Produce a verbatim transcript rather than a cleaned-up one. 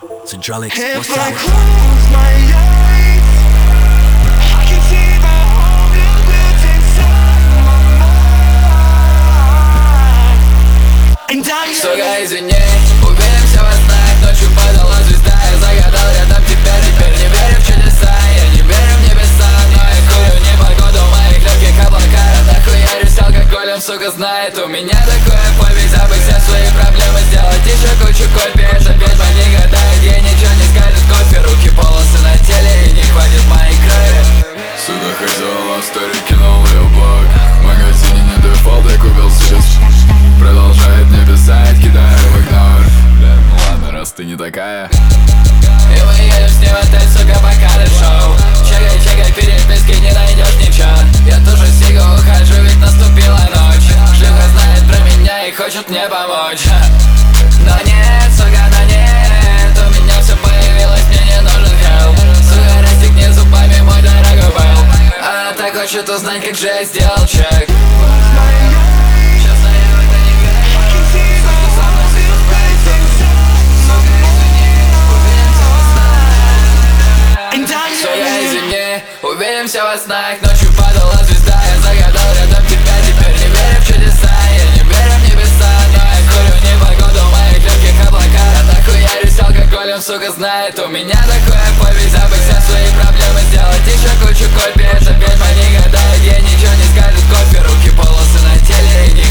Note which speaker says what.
Speaker 1: Centralics,
Speaker 2: If
Speaker 1: what's
Speaker 2: I
Speaker 1: up?
Speaker 2: close my eyes, I can see the whole built inside my mind. And I'm
Speaker 3: Сука, извини, увидимся во снах. Ночью падала звезда, я загадал рядом тебя. Теперь не верю в чудеса, я не верю в небеса. Но я курю непогоду в моих легких облаках. Нахуй я рюсь алкоголем, сука, знает. У меня такое хобби, забыть все свои проблемы, сделать еще кучу копий. Эта ведьма не гадает, ей ничего не скажет. Кофе, руки, волосы на теле, и не хватит моей крови.
Speaker 4: Сука, хотела в стори, кинул ее блог. В магазине не дефолт, я купил себе. Продолжает мне писать, кидаю в игнор. Бля, ну ладно, раз ты не такая.
Speaker 3: И мы едем с ним в отель, сука, пока ты шоу. Чекай, чекай, переписки, не найдешь ничего. Я тоже сигу ухожу, ведь наступила ночь. Шлюха знает про меня и хочет мне помочь. Но нет, сука, но нет. У меня все появилось, мне не нужен хелп. Сука, расстегни зубами мой дорогой был. Она так хочет узнать, как же я сделал чек. Увидимся во снах, ночью падала звезда. Я загадал рядом тебя, теперь не верю в чудеса. Я не верю в небеса, но я курю непогоду в моих легких облаках. Я нахуй я рюсь алкоголем, сука, знает. У меня такое хобби, забыть все свои проблемы, сделать еще кучу копий. Эта ведьма не гадает, ей ничего не скажет. Кофе, руки, волосы на теле, и не